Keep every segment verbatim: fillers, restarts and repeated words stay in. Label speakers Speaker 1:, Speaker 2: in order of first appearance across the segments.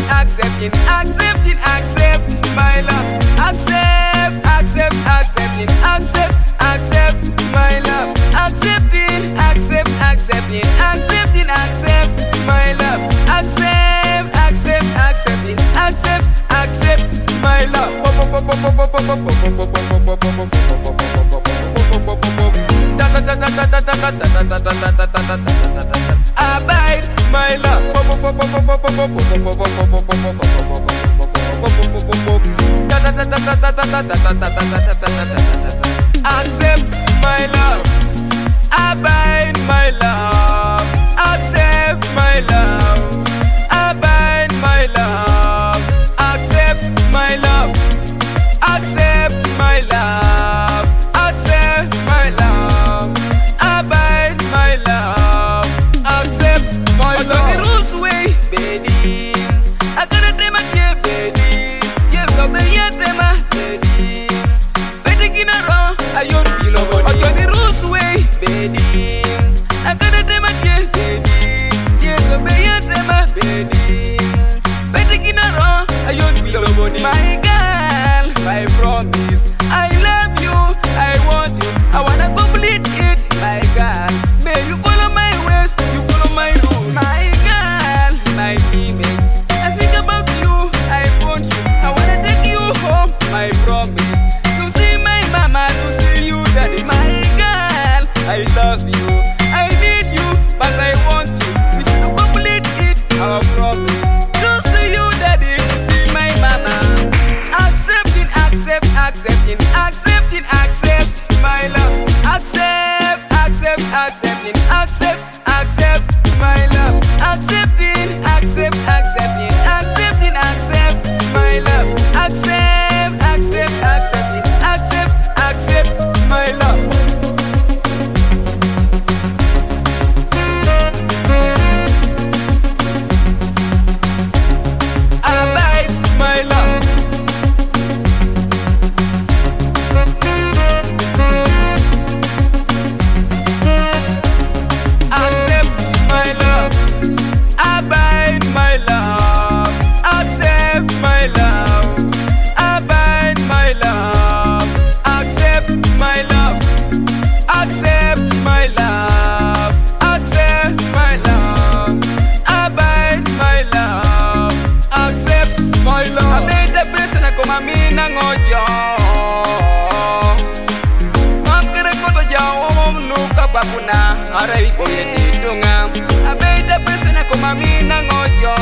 Speaker 1: accepting, accepting, accept my love. Accept, accept, accepting, accept, accept my love. Accepting, accept, accepting, accepting, accept my love. Accept, accept, accepting, accept, accept my love. Abide my love. Accept my love. Abide my love. Accept my love. Abide my love. Accept my love. Accept my love. Accept my love. Abide my love. Accept my love. On the rules way, baby. I gotta them again, baby. Yes, no me yet them, baby. Better get around. I don't feel over. On the rules way, baby. I gotta them again, baby. Yes, no me yet them, baby. Better get around. I don't feel over. My girl, my promise. I love you. I want you. I wanna complete it, my girl. May you follow my ways, you follow my rules. My girl, my female. I think about you, I want you. I wanna take you home, my promise. To see my mama, to see you, daddy. My girl, I love you. I need you, but I want you. We should complete it, our promise. To see you, daddy, to see my mama. Accepting, accept, accepting, accepting, accept my love. Accept, accept, accepting, accept, accept my love. Accepting, accept, accepting, accepting, accept my love. Accept, accept, accepting, accept, accept my love. Abide my love. Accept my love. Abide my love. Accept my love. Abide my love. Accept my love. Accept my love. Accept my love. Abide my love. Accept my love. I made the person I come a me nangojo. Bakuna arai boye tidunga abeida pesena koma mina ngojo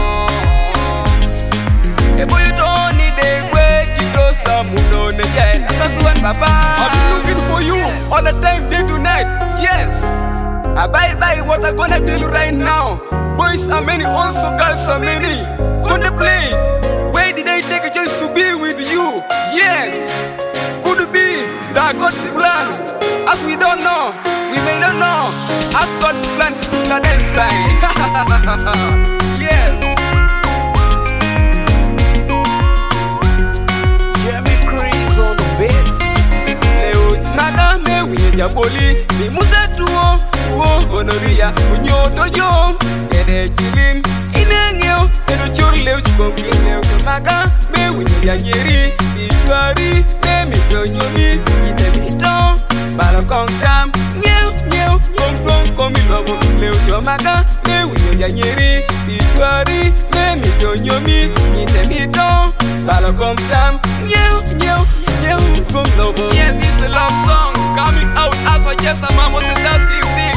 Speaker 1: e boye toni de gwe kidosa muno ne jai nakasuan papa. I've been looking for you all the time, day to night. Yes, abide by what I'm gonna tell you right now. Boys are many, also girls are many. Contemplate, why did I take a choice to be with you? Yes, could be that God's plan. As we don't know, we may not know. As God's plan is in the next line. Yes. Jimmy Chris on the beats. Leo naga me wiya poli. Ni musa tuo tuo honoria. Unyoto yo kede chilin. Inengyo edo churi leo chikombi leo. Naga me wiya nyeri. Ijuari me mi donyomi. Itemito. Balo kongtam, nyeu nyeu, yom dong komi lobo. Leo jomaka, me wiyo ya nyeri. Ijuari, me mi donyomi. Nite mito, balo kongtam, nyeu nyeu, nyeu kom lobo. Yes, this is a love song coming out as I just a mama said that's